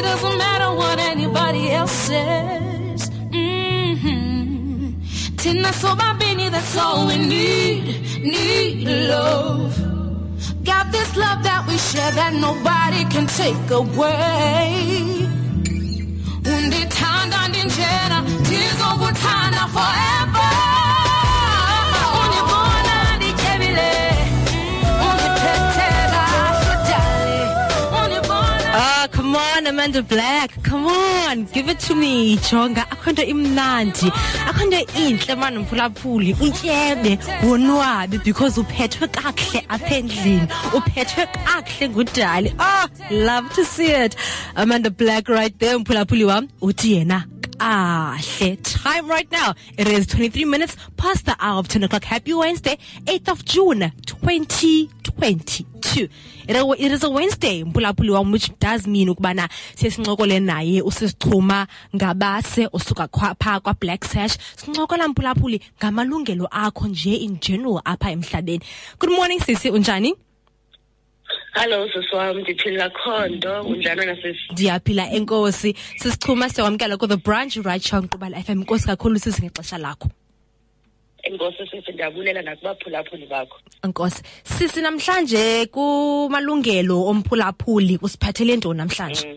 doesn't matter what anybody else says. Tina sobabini, that's all we need love. Got this love that we share that nobody can take away. Undithanda ndinjena, tears over time forever. Unibona ndityebile, uniphetela shidale. Unibona. Come on, Amanda Black. Come on, give it to me. Jonga, akhonto imnandi. Akhonto inhle manje mphulaphuli. Utyebe, wonwabe because uphethwe kahle apha endlini. Uphethwe kahle ngudali. Love to see it. Amanda Black right there mphulaphuli wam. Uthi yena time right now. It is 23 minutes past the hour of 10 o'clock. Happy Wednesday, 8th of June, 2022. It is a Wednesday, which does mean ukubana sesinqokole naye usisixhuma ngabase usuka pha kwa Black Sash. Sinqokola mpulaphuli ngamalungelo akho nje in general apha emhlabeni. Good morning sisi, unjani? Hello siswam, ndiphila khondo, unjani wena sisi? Ndiyaphila enkosi. Sisixhuma siyawamkela ku the branch right show Nkqubala FM. Inkosi kakhulu sisi ngexesha lakho. Enkosi sisi, ndiyabulela nakubaphulaphuli bakho. Enkosi. Sisi namhlanje kumalungelo omphulaphuli usiphathele ntoni namhlanje?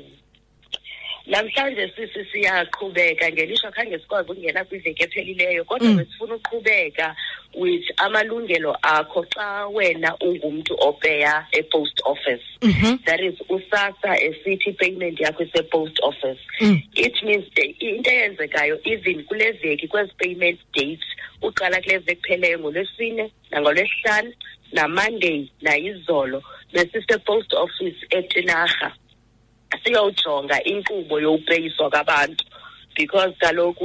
Namhlanje sisi siyaqhubeka ngelishwa khange sikwazi ukungena kwiveki ephelileyo kodwa besifuna uqhubeka with amalungelo akho xa wena ungumntu opeya e-post office. That is usasa esithi payment yakho ise-post office. It means into eyenzekayo even kule veki kwezi payment dates uqala kule veki pheleyo ngoLwesine nangoLwesihlanu naMonday nayizolo besise post office eTinarha. Siyojonga inkqubo yopeyiswa kwabantu because kaloku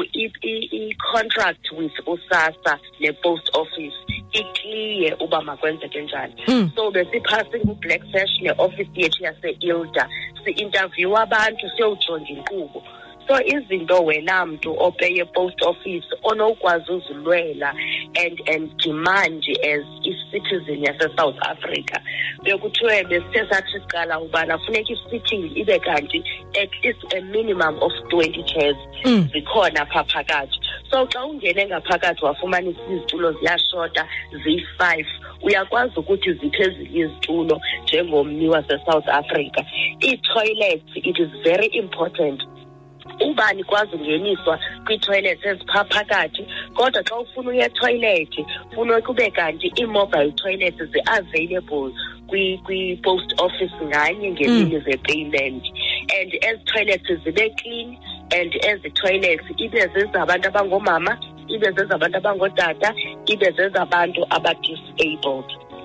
i-contract with usasa ne-post office ikliye uba makwenzeke njani. So besiphasing ku-Black Sash ne-office yethu yase-Ilda si-interview abantu siyojonga inkqubo. So izinto wena mntu opeye post office onokwazi uzilwela and demand as i-citizen yase-South Africa. Bekuthiwe besithe sathi siqala ubana funeka i-sitting ibe kanti at least a minimum of 20 chairs zikhona pha phakathi. So xa ungene ngaphakathi wafumanisa izitulo ziyashota ziyi-5 uyakwazi ukuthi ziphezulu izitulo njengommi wase-South Africa. I-toilets, it is very important. Ubani kwazi ungeniswa kwi-toilets ezipha phakathi kodwa xa ufuna uye toilet funa kube kanti i-mobile toilets zi-available kwi-post office nganye ngemini ze-payment and ezi toilets zibe clean and ezi toilets ibe zezabantu abangomama, ibe zezabantu abangootata, ibe zezabantu aba-disabled.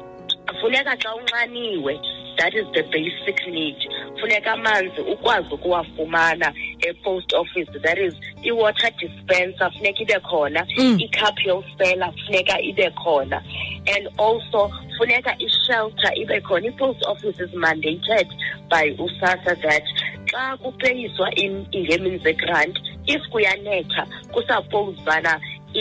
Funeka xa unxaniwe, that is the basic need. Funeka amanzi ukwazi ukuwafumana e-post office, that is i-water dispenser funeka ibe khona, i-cup yosela funeka ibe khona, and also funeka i-shelter ibe khona. I-post office is mandated by usasa that xa kupeyiswa ingemini ze-grant, if kuyanetha kusuppose bana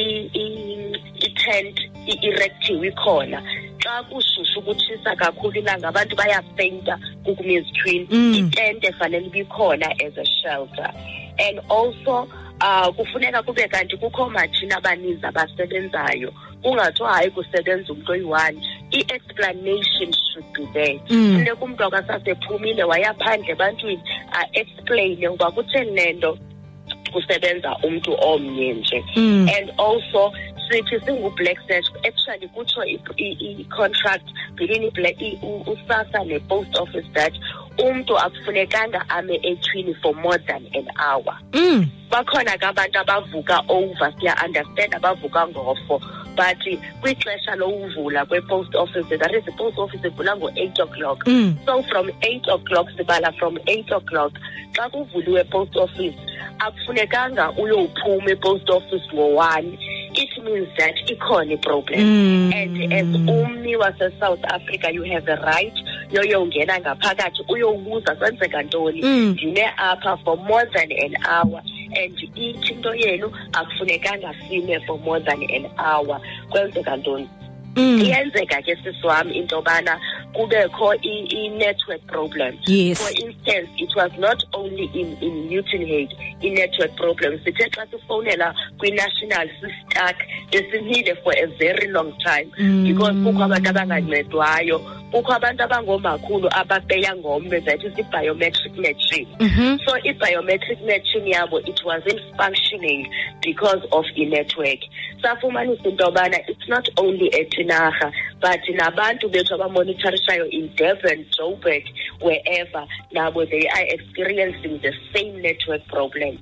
i-tent i-erectiwe ikhona. Xa kushushu kutshisa kakhulu ilanga abantu bayafeyinta kukumizithwini, itente efanele ibikhona as a shelter. And also kufuneka kube kanti kukho matshini abaninzi abasebenzayo, kungathiwa hayi kusebenza umuntu oyi-1. I-explanation should be there. Funeka umntu akasasephumile wayaphandle ebantwini explain uba kutheni lento kusebenza umntu omnye nje. And also sithi singu-Black Sash, actually kutsho i-contract between usasa ne-post office that umntu akufunekanga ame ethwini for more than an hour. Bakhona ke abantu abavuka over, siya-understand abavuka ngofo, but kwixesha lokuvula kwe-post office, that is i-post office ivula ngo-8 o'clock. So from 8 o'clock sibala from 8 o'clock xa kuvuliwe post office akufunekanga uyophuma e-post office ngo-1. It means that ikhona i-problem. And as ummi wase-South Africa you have a right yoyongena ngaphakathi uyobuza kwenzeka ntoni, ndime apha for more than an hour, and ithi into yenu akufunekanga sime for more than an hour, kwenzeka ntoni. Iyenzeka ke sisi wami into bana kubekho i-network problem. Yes. For instance, it was not only in Newton Head i-network problem. Sithe xa sifonela kwi-national si-stuck besinide for a very long time because kukho abantu abangancedwayo, kukho abantu abangomakhulu abapeya ngombe, that is i-biometric machine. So i-biometric machine yabo, it wasn't functioning because of i-network. Safumanisa into yobana it's not only eTinarha but nabantu bethu abamonitorishayo in Devon, Joburg, wherever, nabo they are experiencing the same network problem.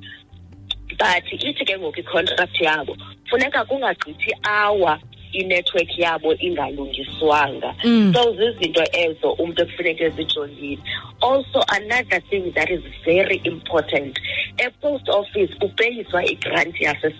But ithi ke ngoku i-contract yabo funeka kungagqithi hour i-network yabo ingalungiswanga. So zizinto ezo umuntu ekufuneka ezijongile. Also another thing that is very important, e-post office upeyiswa i-grant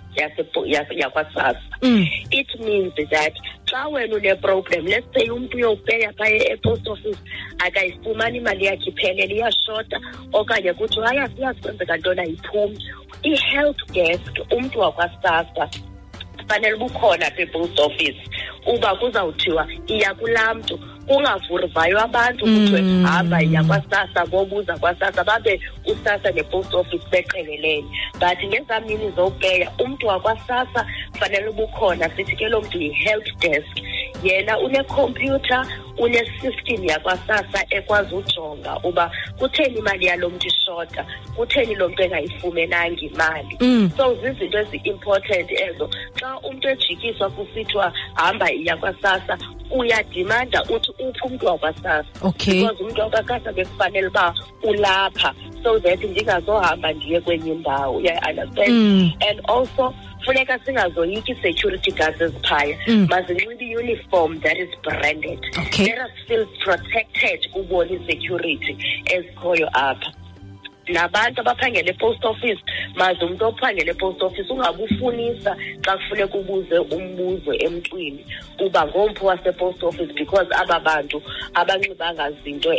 yakwa-SASSA. It means that xa wena une-problem, let's say umuntu uyopeya phaya e-post office akayifumani imali yakhe iphelele, iyashota okanye kuthi siyazi kwenzeka ntona ayiphumi, i-help desk umuntu wakwa-SASSA fanele bukhona apha e-post office uba kuzawuthiwa iya kulaa mntu, kungavurvayo abantu kuthiwe hamba iya kwa-SASSA bobuza kwa-SASSA babe u-SASSA ne-post office beqelelene. But ngezaa mini zopeya umntu wakwa-SASSA fanele bukhona, sithi ke lo mntu yi-help desk, yena une-computer, une-system yakwa-SASSA ekwazi ujonga uba kutheni imali yalo mntu ishota, kutheni lo mntu engayifumenanga imali. So zizinto ezi-important ezo. Xa umntu ejikiswa kusithiwa hamba iya kwa-SASSA, uyadimanda uthi uphi umntu wakwa-SASSA, because umntu wakwa-SASSA bekufanele uba ulapha, so that ndingazohamba ndiye kwenye indawo, uya-understand. And also funeka singazoyiki security guards eziphaya, mazinxibe i-uniform that is branded. Let us feel protected kubona i-security ezikhoyo apha. Nabantu abaphangela e-post office, maze umuntu ophangela e-post office ungabufunisa xa kufuneka ubuze umbuzo emntwini uba ngomphi wase-post office, because aba bantu abanxibanga zinto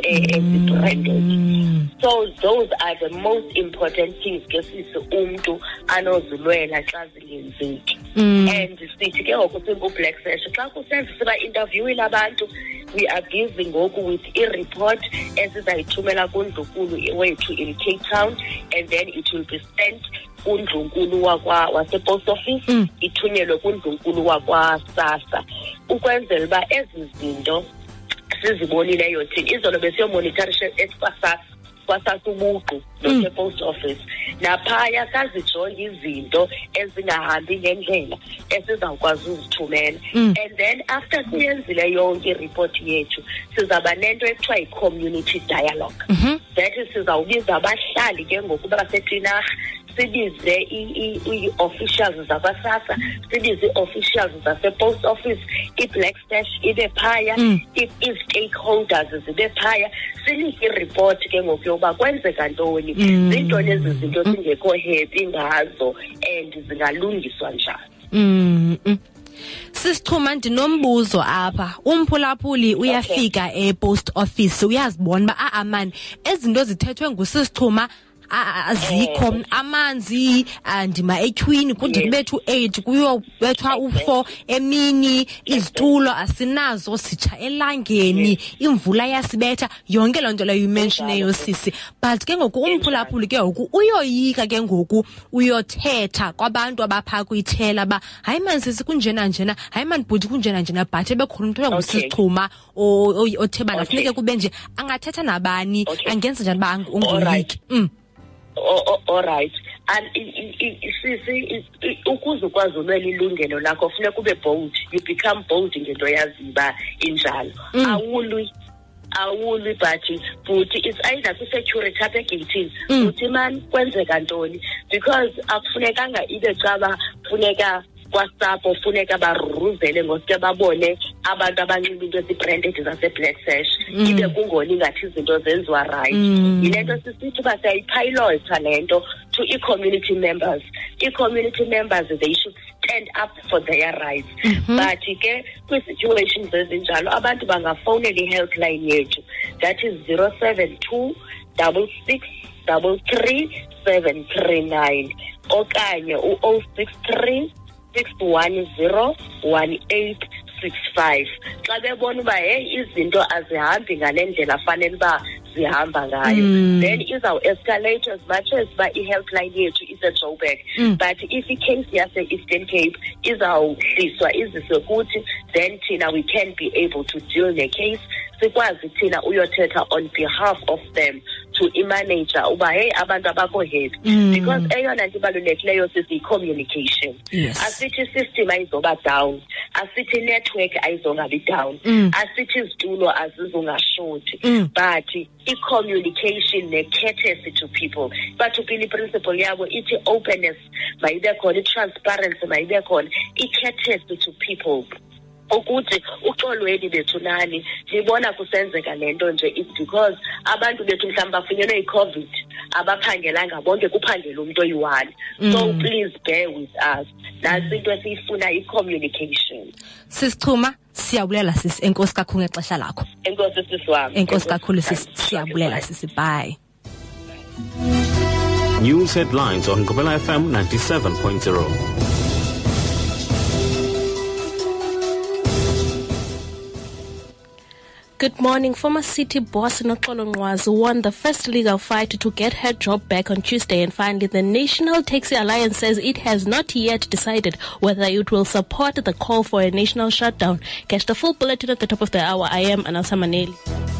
ezi-branded. So those are the most important things ke sisi umuntu anozilwela xa zingenzeki. And sithi ke ngoku singu-Black Sash, xa kusenza siba-interviewile abantu, we are busy ngoku with i-report esizayithumela kuNdlunkulu wethu in Cape Town, and then it will be sent kuNdlunkulu wase-post office, ithunyelwe kuNdlunkulu wakwa-SASSA, ukwenzela uba ezi zinto sizibonileyo thina izolo besiyomonitorisha kwa-SASSA ubuqu nose-post office, naphaya sazijonga izinto ezingahambi ngendlela esizawukwazi uzithumela. And then after siyenzile yonke i-report yethu, sizaba nento ekuthiwa yi-community dialogue. That is sizawubiza abahlali ke ngokuba baseTinarha, sibize i-officials zakwa-SASSA, sibize i-officials zase-post office, i-Black Sash ibe phaya, i-stakeholders zibe phaya, sinike i-report ke ngoku yokuba kwenzeka ntoni, zintoni ezi zinto singekho happy ngazo and zingalungiswa njani. Sisixhuma ndinombuzo apha. Umphulaphuli uyafika e-post office, uyazibona uba amani ezinto zithethwe ngusisixhuma azikho, amanzi ndima etyhwini kude kubethu 8 kuyobethwa u4 emini, izitulo asinazo, sitsha elangeni, imvula yasibetha, yonke loo nto leyo umentioneyo sisi. But ke ngoku umphulaphuli ke ngoku uyoyika ke ngoku uyothetha kwabantu abapha kuyithela ba hayi mani sisi kunjena njena, hayi mani bhuti kunjena njena, but ebekhona umuntu ongusixhuma othebana funeke kube nje angathetha nabani, angenza njani ba ungoyiki. All right. And sisi ukuze ukwazi ulwela ilungelo lakho funeka ube bold. You become bold ngento yaziba injalo. Awulwi but it's either ku-security apha egeyithini uthi man kwenzeka ntoni, because akufunekanga ibe caba funeka kwaSAPO funeka baruzele ngosuke babone abantu abanxiba into ezi-branded zase-Black Sash, ibe kungona ingathi izinto zenziwa right. Yile nto sisithi uba siyayipilota le nto to i-community members. I-community members, they should stand up for their rights. But ke kwi-situations ezinjalo abantu bangafowunela i-helpline yethu, that is 072 66 33 739 okanye u-063 610 18 665 xa bebona uba hey izinto azihambi ngale ndlela fanele uba zihamba ngayo then izawuescalate as much as uba i-helpline yethu ise-Joburg but if i-case yase-Eastern Cape izawuhliswa iziswe kuthi then thina we can be able to deal ne-case sikwazi thina uyothetha on behalf of them to imanager uba hey abantu abakho happy because eyona nto ibalulekileyo sisi-communication asithi system ayizoba down asithi network ayizongabi down asithi izitulo azizongashoti but i-communication ne-courtesy to people bathupile i-principle yabo ithi openness mayibe khona i-transparency mayibe khona i-courtesy to people ukuthi uxolweni bethu nani libona kusenzeka lento nje it's because abantu bethu mhlawumbe bafinyelwe i-COVID abaphangelanga bonke kuphangela umuntu oyi-1 so please bear with us nasi into esiyifuna i-communication. Sisichuma siyabulela sisi enkosi kakhulu ngexesha lakho. Enkosi sisi wami. Enkosi kakhulu sisi siyabulela sisi bye. News headlines on Ngobela FM 97.0. Good morning. Former city boss Noxolo Nqwazi won the first legal fight to get her job back on Tuesday, and finally the National Taxi Alliance says it has not yet decided whether it will support the call for a national shutdown. Catch the full bulletin at the top of the hour. I am Anasa Maneli.